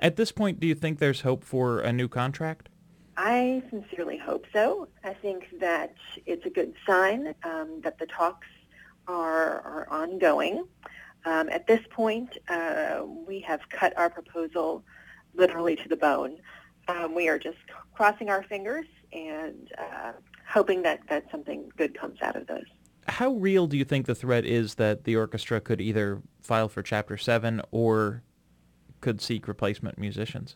At this point, do you think there's hope for a new contract? I sincerely hope so. I think that it's a good sign that the talks are ongoing. At this point, we have cut our proposal literally to the bone. We are just crossing our fingers and hoping that something good comes out of this. How real do you think the threat is that the orchestra could either file for Chapter 7 or could seek replacement musicians?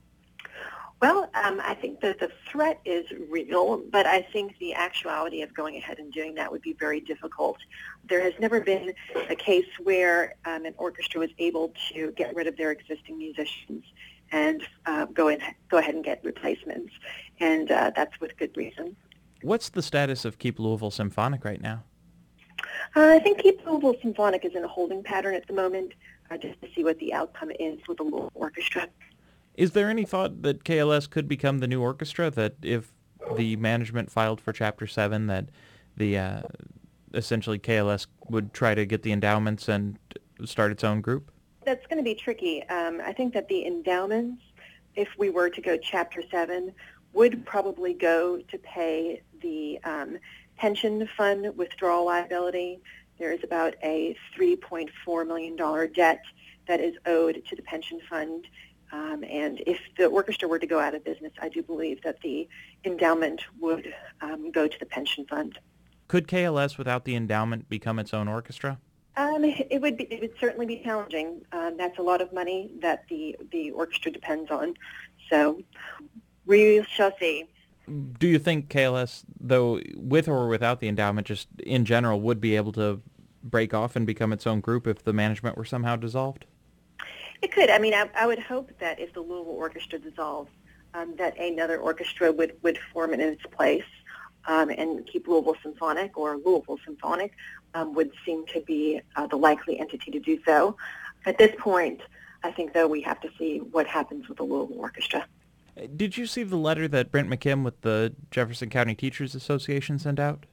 Well, I think that the threat is real, but I think the actuality of going ahead and doing that would be very difficult. There has never been a case where an orchestra was able to get rid of their existing musicians and go ahead and get replacements, and that's with good reason. What's the status of Keep Louisville Symphonic right now? I think Keep Louisville Symphonic is in a holding pattern at the moment, just to see what the outcome is with the Louisville Orchestra. Is there any thought that KLS could become the new orchestra, that if the management filed for Chapter 7, that the essentially KLS would try to get the endowments and start its own group? That's going to be tricky. I think that the endowments, if we were to go Chapter 7, would probably go to pay the pension fund withdrawal liability. There is about a $3.4 million debt that is owed to the pension fund. And if the orchestra were to go out of business, I do believe that the endowment would go to the pension fund. Could KLS, without the endowment, become its own orchestra? It would certainly be challenging. That's a lot of money that the orchestra depends on. So we shall see. Do you think KLS, though, with or without the endowment, just in general, would be able to break off and become its own group if the management were somehow dissolved? It could. I mean, I would hope that if the Louisville Orchestra dissolves, that another orchestra would form in its place, and Keep Louisville Symphonic or Louisville Symphonic would seem to be the likely entity to do so. At this point, I think, though, we have to see what happens with the Louisville Orchestra. Did you see the letter that Brent McKim with the Jefferson County Teachers Association sent out?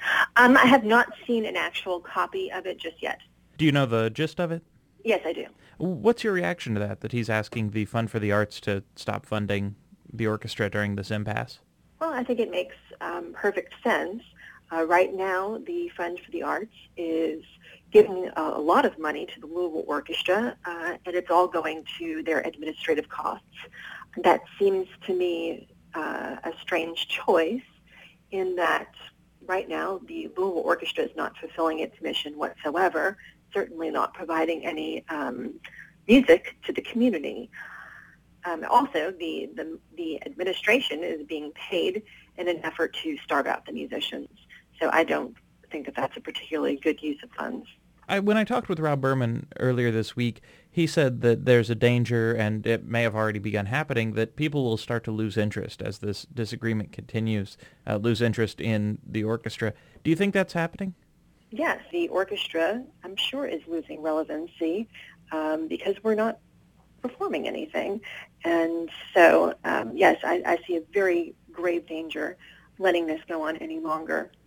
I have not seen an actual copy of it just yet. Do you know the gist of it? Yes, I do. What's your reaction to that he's asking the Fund for the Arts to stop funding the orchestra during this impasse? Well, I think it makes perfect sense. Right now, the Fund for the Arts is giving a lot of money to the Louisville Orchestra, and it's all going to their administrative costs. That seems to me a strange choice in that right now the Louisville Orchestra is not fulfilling its mission whatsoever, certainly not providing any music to the community. Also, the administration is being paid in an effort to starve out the musicians. So I don't think that that's a particularly good use of funds. When I talked with Rob Berman earlier this week, he said that there's a danger, and it may have already begun happening, that people will start to lose interest as this disagreement continues, lose interest in the orchestra. Do you think that's happening? Yes, the orchestra, I'm sure, is losing relevancy because we're not performing anything. And so, yes, I see a very grave danger letting this go on any longer.